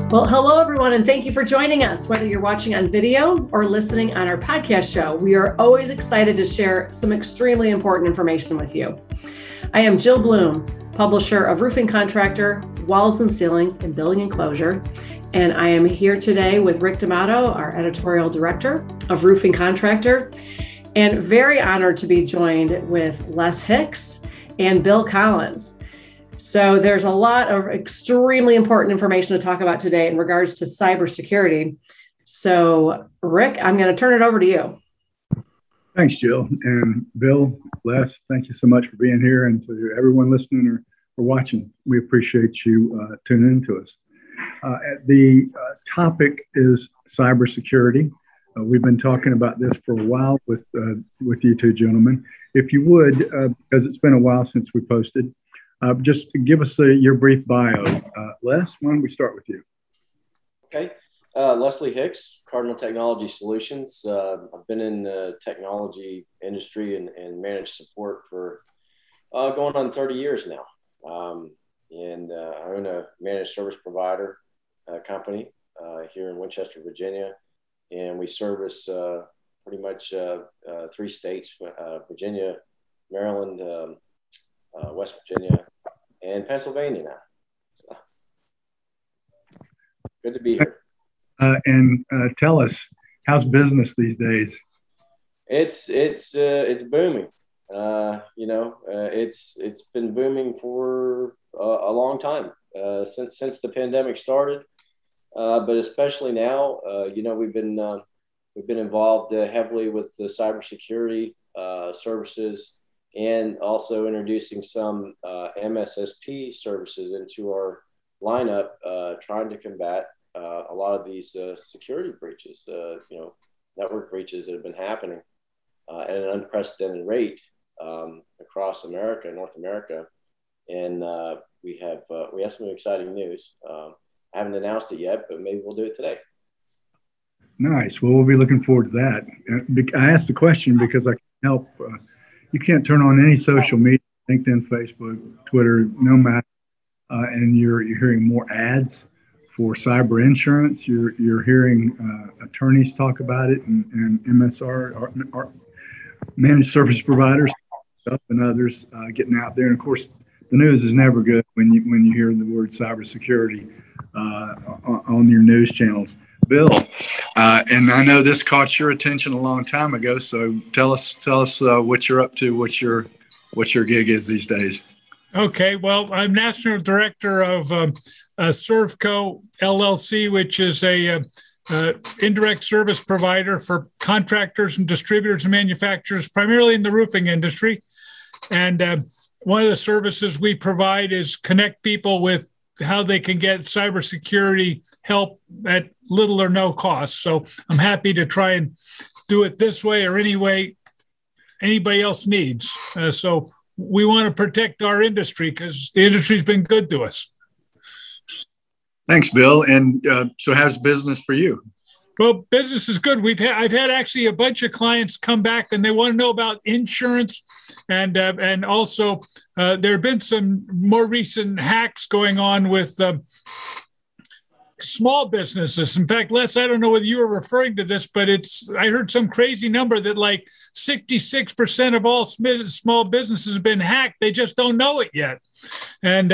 Well, hello, everyone, and thank you for joining us. Whether you're watching on video or listening on our podcast show, we are always excited to share some extremely important information with you. I am Jill Bloom, publisher of Roofing Contractor, Walls and Ceilings, and Building Enclosure, and I am here today with Rick D'Amato, our editorial director of Roofing Contractor, and very honored to be joined with Les Hicks and Bill Collins. So there's a lot of extremely important information to talk about today in regards to cybersecurity. So Rick, I'm going to turn it over to you. Thanks, Jill. And Bill, Les, thank you so much for being here, and to everyone listening or watching. We appreciate you tuning in to us. The topic is cybersecurity. We've been talking about this for a while with you two gentlemen. If you would, because it's been a while since we posted, just give us your brief bio. Les, why don't we start with you? Okay. Leslie Hicks, Cardinal Technology Solutions. I've been in the technology industry and managed support for going on 30 years now. And I own a managed service provider company here in Winchester, Virginia. And we service pretty much 3 states, Virginia, Maryland, West Virginia, and Pennsylvania now. So, good to be here. And tell us, how's business these days? It's booming. It's been booming for a long time since the pandemic started, but especially now. We've been involved heavily with the cybersecurity services, and also introducing some MSSP services into our lineup, trying to combat a lot of these security breaches, network breaches that have been happening at an unprecedented rate across America, North America. And we have some exciting news. I haven't announced it yet, but maybe we'll do it today. Nice. Well, we'll be looking forward to that. I asked the question because I can help. You can't turn on any social media, LinkedIn, Facebook, Twitter, no matter, and you're hearing more ads for cyber insurance. You're hearing attorneys talk about it, and MSR, or managed service providers, stuff, and others getting out there. And of course, the news is never good when you hear the word cybersecurity on your news channels. Bill, and I know this caught your attention a long time ago. So tell us what you're up to, what your gig is these days. Okay, well, I'm national director of Servco LLC, which is a indirect service provider for contractors and distributors and manufacturers, primarily in the roofing industry. And one of the services we provide is connect people with how they can get cybersecurity help at little or no cost. So I'm happy to try and do it this way or any way anybody else needs. So we want to protect our industry because the industry's been good to us. Thanks, Bill. And so how's business for you? Well, business is good. I've had actually a bunch of clients come back and they want to know about insurance, and also there have been some more recent hacks going on with small businesses. In fact, Les, I don't know whether you were referring to this, but I heard some crazy number that like 66% of all small businesses have been hacked. They just don't know it yet. And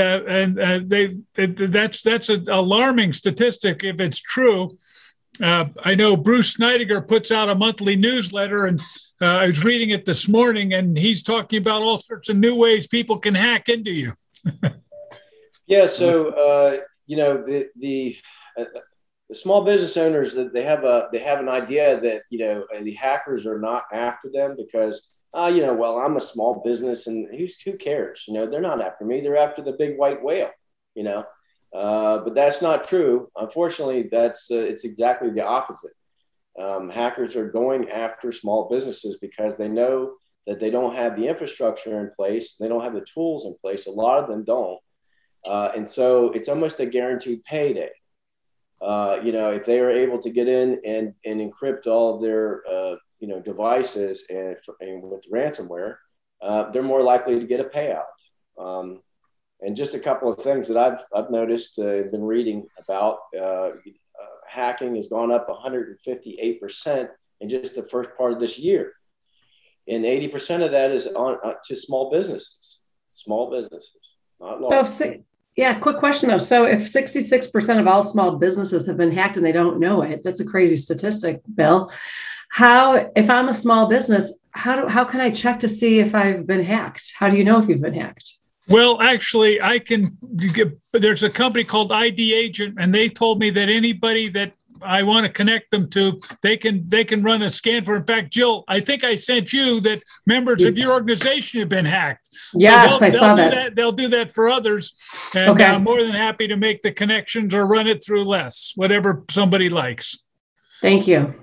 that's an alarming statistic if it's true. I know Bruce Snyder puts out a monthly newsletter, and I was reading it this morning, and he's talking about all sorts of new ways people can hack into you. Yeah. So, the small business owners, that they have an idea that, the hackers are not after them because, I'm a small business and who cares? They're not after me. They're after the big white whale, but that's not true. Unfortunately, it's exactly the opposite. Hackers are going after small businesses because they know that they don't have the infrastructure in place. They don't have the tools in place. A lot of them don't. And so it's almost a guaranteed payday. If they are able to get in and encrypt all of their, devices and with ransomware, they're more likely to get a payout. And just a couple of things that I've noticed, been reading about, hacking has gone up 158% in just the first part of this year. And 80% of that is on to small businesses, not large. So, quick question though. So if 66% of all small businesses have been hacked and they don't know it, that's a crazy statistic, Bill. If I'm a small business, how can I check to see if I've been hacked? How do you know if you've been hacked? Well, actually, there's a company called ID Agent, and they told me that anybody that I want to connect them to, they can run a scan for. In fact, Jill, I think I sent you that members of your organization have been hacked. Yes, so I saw that. They'll do that for others. And I'm more than happy to make the connections or run it through Les, whatever somebody likes. Thank you.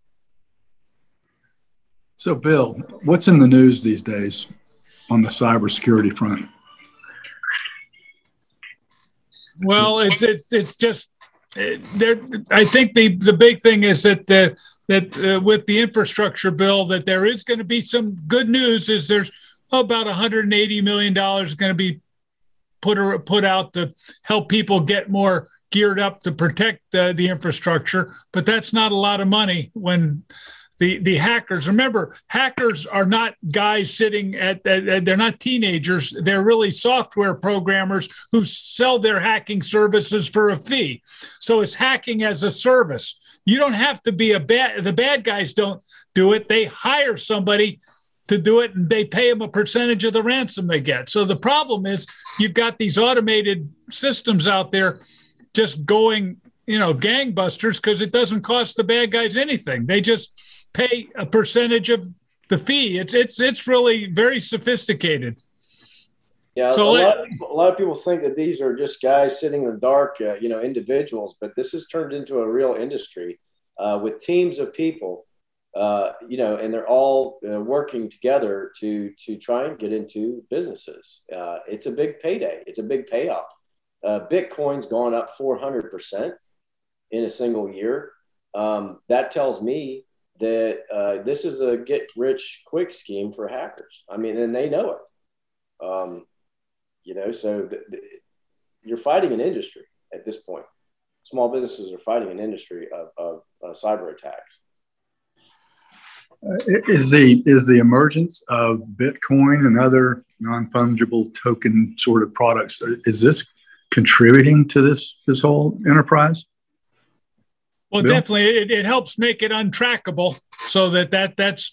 So, Bill, what's in the news these days on the cybersecurity front? Well, it's just there. I think the big thing is that with the infrastructure bill, that there is going to be some good news. Is there's about $180 million going to be put out to help people get more geared up to protect the infrastructure, but that's not a lot of money when the hackers, remember, hackers are not guys sitting they're not teenagers. They're really software programmers who sell their hacking services for a fee. So it's hacking as a service. You don't have to be the bad guys don't do it. They hire somebody to do it and they pay them a percentage of the ransom they get. So the problem is you've got these automated systems out there just going, gangbusters because it doesn't cost the bad guys anything. They just pay a percentage of the fee. It's really very sophisticated. Yeah, so a lot of people think that these are just guys sitting in the dark, individuals, but this has turned into a real industry with teams of people, and they're all working together to try and get into businesses. It's a big payday. It's a big payoff. Bitcoin's gone up 400% in a single year. That tells me that this is a get-rich-quick scheme for hackers. I mean, and they know it. So you're fighting an industry at this point. Small businesses are fighting an industry of cyber attacks. Is the emergence of Bitcoin and other non-fungible token sort of products, is this contributing to this whole enterprise? Well, Bill? Definitely, it helps make it untrackable, so that's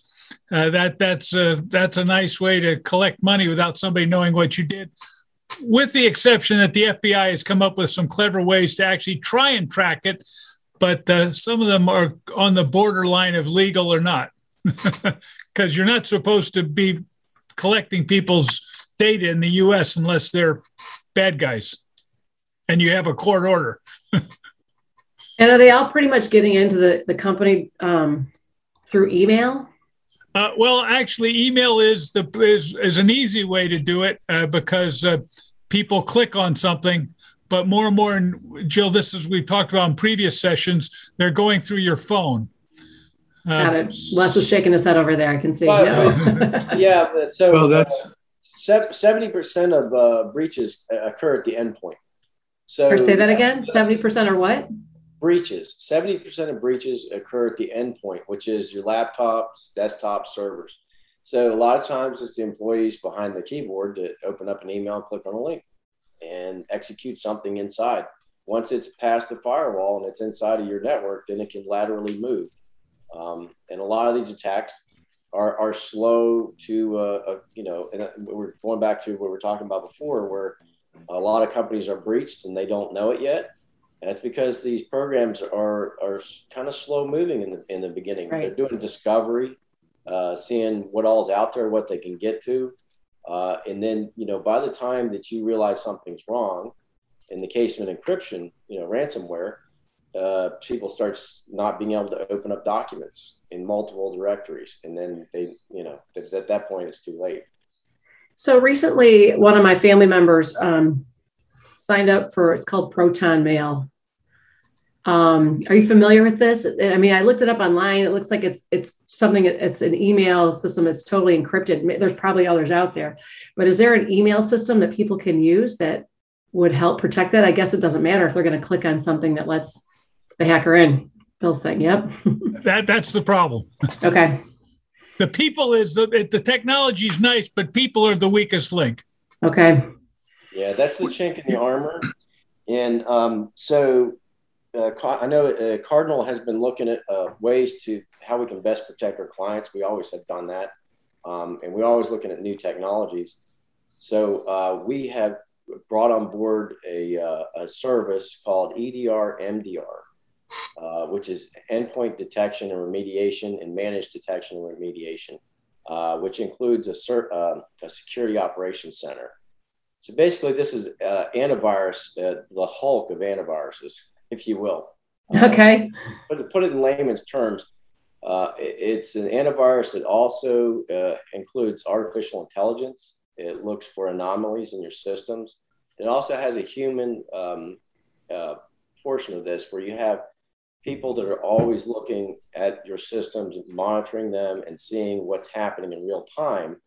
a nice way to collect money without somebody knowing what you did. With the exception that the FBI has come up with some clever ways to actually try and track it, but some of them are on the borderline of legal or not, because you're not supposed to be collecting people's data in the U.S. unless they're bad guys, and you have a court order. And are they all pretty much getting into the company through email? Well, actually, email is an easy way to do it because people click on something. But more and more, and Jill, this is we've talked about in previous sessions, they're going through your phone. Got it. Les is shaking his head over there. I can see. Yeah. So that's 70% of breaches occur at the endpoint. So say that again. 70% are what? Breaches. 70% of breaches occur at the endpoint, which is your laptops, desktops, servers. So a lot of times it's the employees behind the keyboard that open up an email, click on a link, and execute something inside. Once it's past the firewall and it's inside of your network, then it can laterally move. And a lot of these attacks are slow to, and we're going back to what we were talking about before, where a lot of companies are breached and they don't know it yet. And it's because these programs are kind of slow moving in the beginning. Right. They're doing discovery, seeing what all's out there, what they can get to. And then, by the time that you realize something's wrong, in the case of an encryption, ransomware, people start not being able to open up documents in multiple directories. And then they, at that point, it's too late. So recently, one of my family members signed up for, it's called Proton Mail. Are you familiar with this? I mean, I looked it up online. It looks like it's something. It's an email system. It's totally encrypted. There's probably others out there, but is there an email system that people can use that would help protect that? I guess it doesn't matter if they're going to click on something that lets the hacker in. Phil's saying, "Yep." That's the problem. Okay. The people the technology is nice, but people are the weakest link. Okay. Yeah, that's the chink in the armor, and I know Cardinal has been looking at ways to how we can best protect our clients. We always have done that, and we're always looking at new technologies. So we have brought on board a service called EDR MDR, which is endpoint detection and remediation and managed detection and remediation, which includes a security operations center. So basically, this is antivirus, the Hulk of antiviruses, if you will. Okay. But to put it in layman's terms, it's an antivirus that also includes artificial intelligence. It looks for anomalies in your systems. It also has a human portion of this where you have people that are always looking at your systems, monitoring them, and seeing what's happening in real time.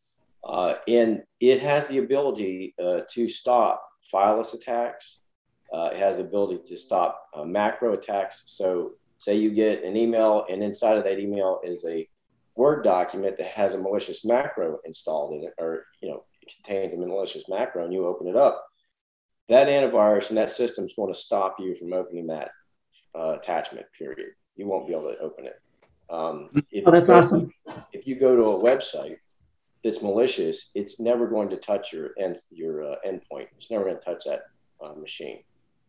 And it has the ability to stop fileless attacks. It has the ability to stop macro attacks. So say you get an email and inside of that email is a Word document that has a malicious macro installed in it, or, it contains a malicious macro, and you open it up, that antivirus and that system is going to stop you from opening that attachment, period. You won't be able to open it. That's awesome. If you go to a website that's malicious, it's never going to touch your endpoint. It's never going to touch that machine.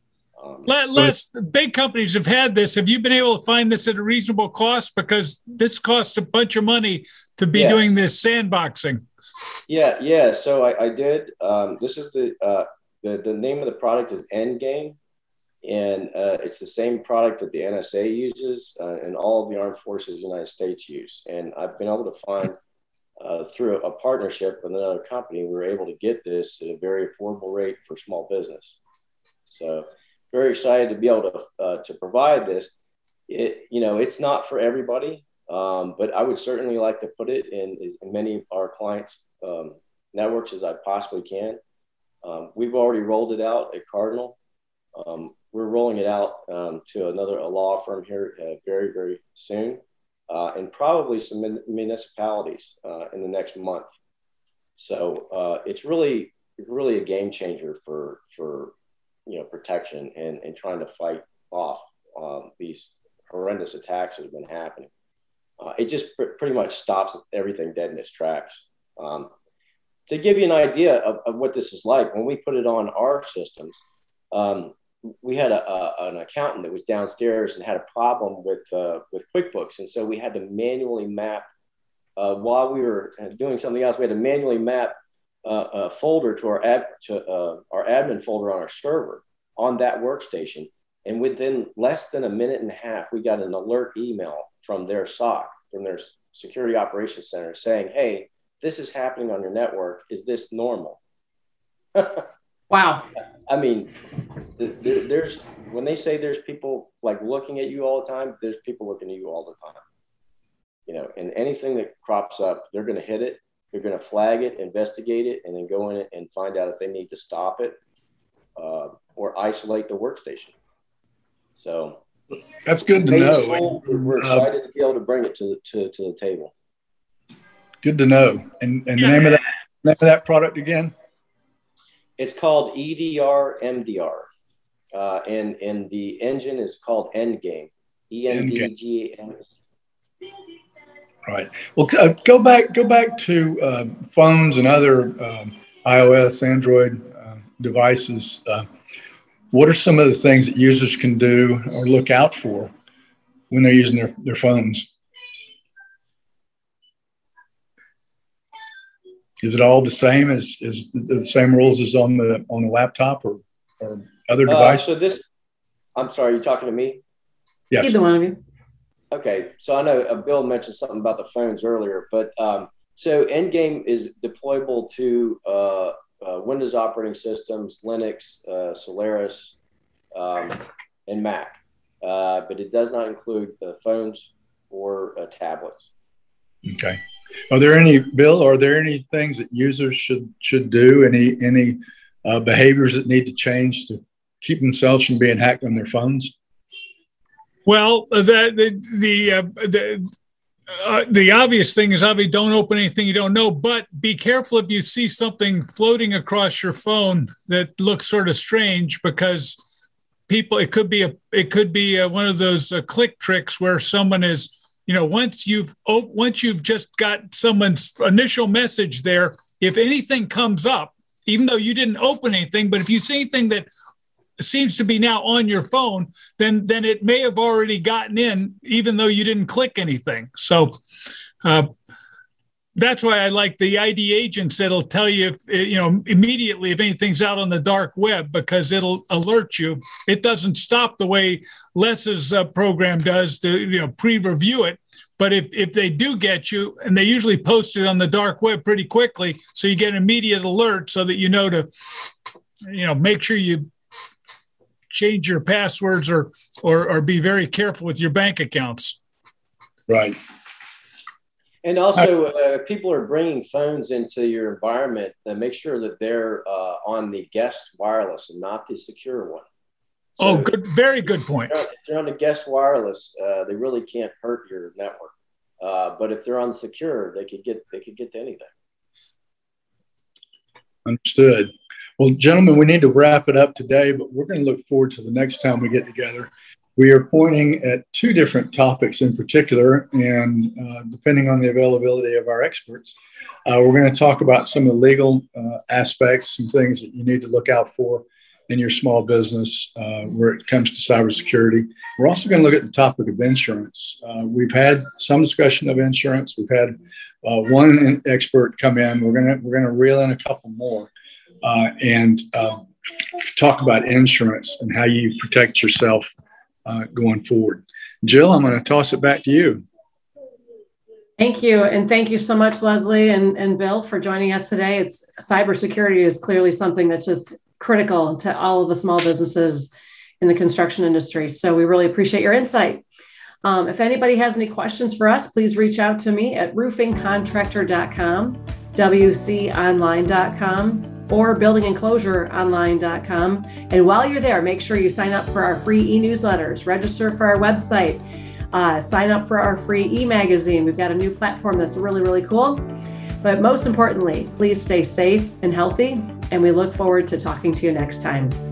Les, big companies have had this. Have you been able to find this at a reasonable cost? Because this costs a bunch of money to be doing this sandboxing. Yeah. So I did. This is the name of the product is Endgame, and it's the same product that the NSA uses and all of the armed forces of the United States use. And I've been able to find through a partnership with another company, we were able to get this at a very affordable rate for small business. So very excited to be able to provide this. It's not for everybody, but I would certainly like to put it in as many of our clients' networks as I possibly can. We've already rolled it out at Cardinal. We're rolling it out to a law firm here very, very soon, and probably some municipalities in the next month. So it's really a game changer for protection and trying to fight off these horrendous attacks that have been happening. It just pretty much stops everything dead in its tracks. To give you an idea of what this is like, when we put it on our systems, we had an accountant that was downstairs and had a problem with QuickBooks, and so we had to manually map while we were doing something else. We had to manually map a folder to our admin folder on our server on that workstation, and within less than a minute and a half, we got an alert email from their SOC, from their Security Operations Center, saying, "Hey, this is happening on your network. Is this normal?" Wow. I mean, there's when they say there's people like looking at you all the time, there's people looking at you all the time. And anything that crops up, they're going to hit it. They're going to flag it, investigate it, and then go in it and find out if they need to stop it or isolate the workstation. So that's good to know. We're excited to be able to bring it to the table. Good to know. And the name of that product again? It's called EDR MDR, and the engine is called Endgame. ENDGAME. Right. Well, go back to phones and other iOS, Android devices. What are some of the things that users can do or look out for when they're using their phones? Is it all the same as the same rules as on the laptop or other devices? I'm sorry, you're talking to me? Yes. Either one of you. Okay, so I know Bill mentioned something about the phones earlier, but so Endgame is deployable to Windows operating systems, Linux, Solaris, and Mac. but it does not include phones or tablets. Okay. Are there any, Bill, are there any things that users should do? Any behaviors that need to change to keep themselves from being hacked on their phones? Well, the obvious thing is obviously don't open anything you don't know, but be careful if you see something floating across your phone that looks sort of strange, because it could be one of those click tricks where someone is, once you've just got someone's initial message there, if anything comes up, even though you didn't open anything, but if you see anything that seems to be now on your phone, then it may have already gotten in, even though you didn't click anything. So that's why I like the ID agents that'll tell you, immediately if anything's out on the dark web, because it'll alert you. It doesn't stop the way Les's program does to, pre-review it. But if they do get you, and they usually post it on the dark web pretty quickly, so you get an immediate alert so that to, make sure you change your passwords or be very careful with your bank accounts. Right. And also, if people are bringing phones into your environment, then make sure that they're on the guest wireless and not the secure one. So good. Very good point. If they're on the guest wireless, they really can't hurt your network. But if they're on secure, they could get to anything. Understood. Well, gentlemen, we need to wrap it up today, but we're going to look forward to the next time we get together. We are pointing at two different topics in particular, and depending on the availability of our experts, we're going to talk about some of the legal aspects, some things that you need to look out for in your small business where it comes to cybersecurity. We're also going to look at the topic of insurance. We've had some discussion of insurance. We've had one expert come in. We're going to reel in a couple more and talk about insurance and how you protect yourself going forward. Jill, I'm going to toss it back to you. Thank you. And thank you so much, Leslie and Bill, for joining us today. Cybersecurity is clearly something that's just critical to all of the small businesses in the construction industry. So we really appreciate your insight. If anybody has any questions for us, please reach out to me at roofingcontractor.com, wconline.com, or buildingenclosureonline.com. And while you're there, make sure you sign up for our free e-newsletters, register for our website, sign up for our free e-magazine. We've got a new platform that's really, really cool. But most importantly, please stay safe and healthy. And we look forward to talking to you next time.